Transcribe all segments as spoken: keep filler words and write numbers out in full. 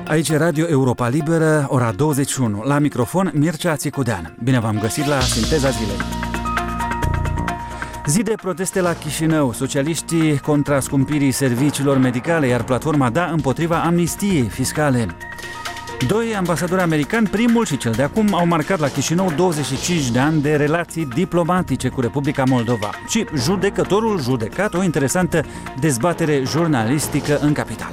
Aici e Radio Europa Liberă, ora douăzeci și unu. La microfon, Mircea Țicudean. Bine v-am găsit la Sinteza Zilei. Zi de proteste la Chișinău, socialiștii contra scumpirii serviciilor medicale, iar platforma Da împotriva amnistiei fiscale. Doi ambasadori americani, primul și cel de acum, au marcat la Chișinău douăzeci și cinci de ani de relații diplomatice cu Republica Moldova. Și judecătorul judecat, o interesantă dezbatere jurnalistică în capitală.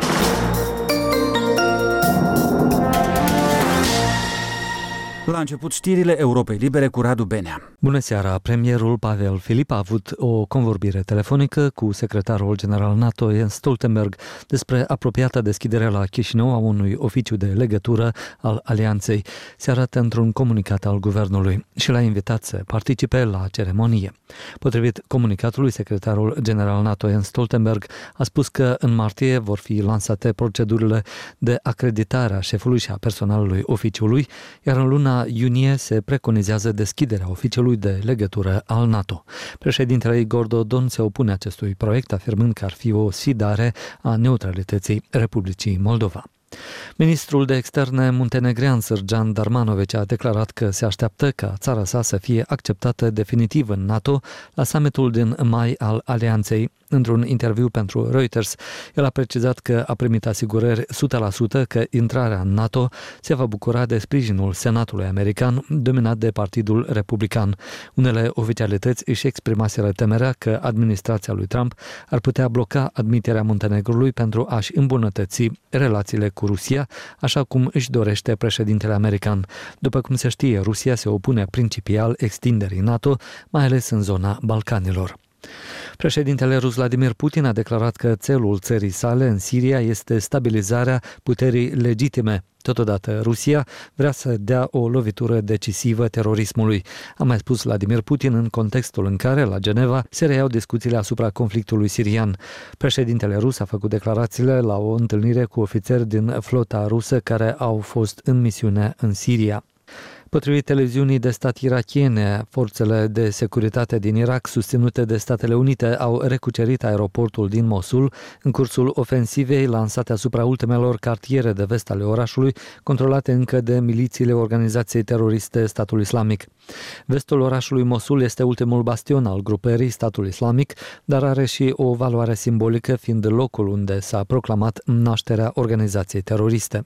La început știrile Europei Libere cu Radu Benea. Bună seara! Premierul Pavel Filip a avut o convorbire telefonică cu secretarul general NATO Jens Stoltenberg despre apropiata deschidere la Chișinău a unui oficiu de legătură al alianței. Se arată într-un comunicat al guvernului și l-a invitat să participe la ceremonie. Potrivit comunicatului, secretarul general NATO Jens Stoltenberg a spus că în martie vor fi lansate procedurile de acreditare a șefului și a personalului oficiului, iar în luna iunie se preconizează deschiderea oficiului de legătură al NATO. Președintele Igor Dodon se opune acestui proiect, afirmând că ar fi o sfidare a neutralității Republicii Moldova. Ministrul de externe muntenegrean Srđan Darmanović a declarat că se așteaptă ca țara sa să fie acceptată definitiv în NATO la summitul din mai al alianței. Într-un interviu pentru Reuters, el a precizat că a primit asigurări o sută la sută că intrarea în NATO se va bucura de sprijinul Senatului american, dominat de Partidul Republican. Unele oficialități își exprimaseră temerea că administrația lui Trump ar putea bloca admiterea Muntenegrului pentru a-și îmbunătăți relațiile cu Rusia, așa cum își dorește președintele american. După cum se știe, Rusia se opune principial extinderii NATO, mai ales în zona Balcanilor. Președintele rus Vladimir Putin a declarat că țelul țării sale în Siria este stabilizarea puterii legitime. Totodată, Rusia vrea să dea o lovitură decisivă terorismului, a mai spus Vladimir Putin în contextul în care, la Geneva, se reiau discuțiile asupra conflictului sirian. Președintele rus a făcut declarațiile la o întâlnire cu ofițeri din flota rusă care au fost în misiune în Siria. Potrivit televiziunii de stat irakiene, forțele de securitate din Irak, susținute de Statele Unite, au recucerit aeroportul din Mosul în cursul ofensivei lansate asupra ultimelor cartiere de vest ale orașului, controlate încă de milițiile organizației teroriste Statul Islamic. Vestul orașului Mosul este ultimul bastion al grupării Statul Islamic, dar are și o valoare simbolică, fiind locul unde s-a proclamat nașterea organizației teroriste.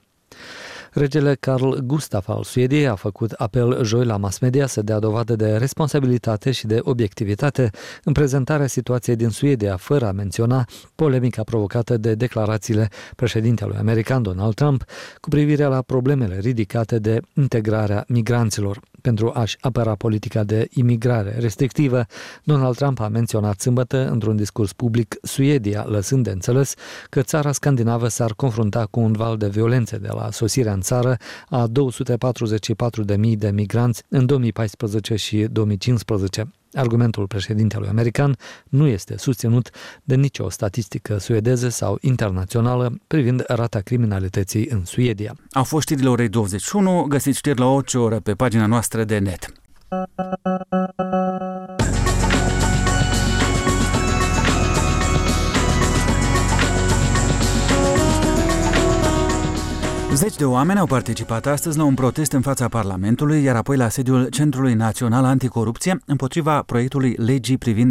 Regele Carl Gustaf al Suediei a făcut apel joi la mass media să dea dovadă de responsabilitate și de obiectivitate în prezentarea situației din Suedia, fără a menționa polemica provocată de declarațiile președintelui american Donald Trump cu privire la problemele ridicate de integrarea migranților. Pentru a-și apăra politica de imigrare restrictivă, Donald Trump a menționat sâmbătă într-un discurs public Suedia, lăsând de înțeles că țara scandinavă s-ar confrunta cu un val de violențe de la sosirea în țară a două sute patruzeci și patru de mii de migranți în două mii paisprezece și două mii cincisprezece. Argumentul președintelui american nu este susținut de nicio statistică suedeză sau internațională privind rata criminalității în Suedia. Au fost știrile orei douăzeci și unu, găsiți știri la orice oră pe pagina noastră de net. Zeci de oameni au participat astăzi la un protest în fața Parlamentului, iar apoi la sediul Centrului Național Anticorupție împotriva proiectului legii privind